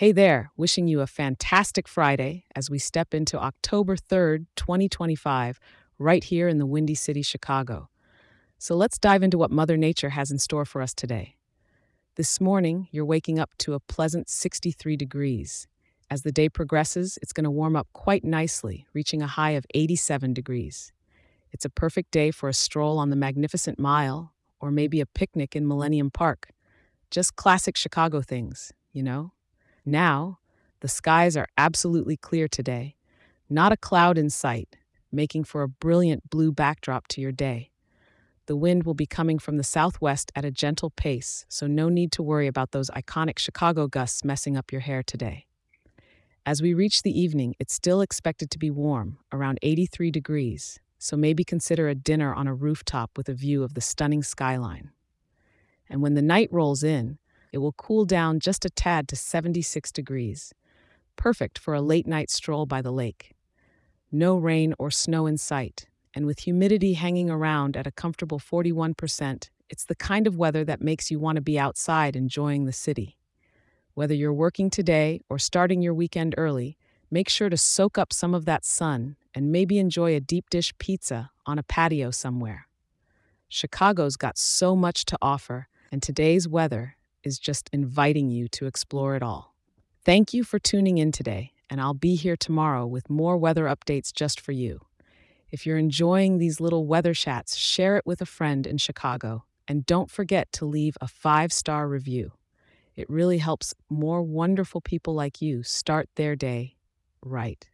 Hey there, wishing you a fantastic Friday as we step into October 3rd, 2025, right here in the Windy City, Chicago. So let's dive into what Mother Nature has in store for us today. This morning, you're waking up to a pleasant 63 degrees. As the day progresses, it's going to warm up quite nicely, reaching a high of 87 degrees. It's a perfect day for a stroll on the Magnificent Mile or maybe a picnic in Millennium Park. Just classic Chicago things, you know? Now, the skies are absolutely clear today, not a cloud in sight, making for a brilliant blue backdrop to your day. The wind will be coming from the southwest at a gentle pace, so no need to worry about those iconic Chicago gusts messing up your hair today. As we reach the evening, it's still expected to be warm, around 83 degrees, so maybe consider a dinner on a rooftop with a view of the stunning skyline. And when the night rolls in, it will cool down just a tad to 76 degrees, perfect for a late night stroll by the lake. No rain or snow in sight, and with humidity hanging around at a comfortable 41%, it's the kind of weather that makes you want to be outside enjoying the city. Whether you're working today or starting your weekend early, make sure to soak up some of that sun and maybe enjoy a deep dish pizza on a patio somewhere. Chicago's got so much to offer, and today's weather is just inviting you to explore it all. Thank you for tuning in today, and I'll be here tomorrow with more weather updates just for you. If you're enjoying these little weather chats, share it with a friend in Chicago, and don't forget to leave a 5-star review. It really helps more wonderful people like you start their day right.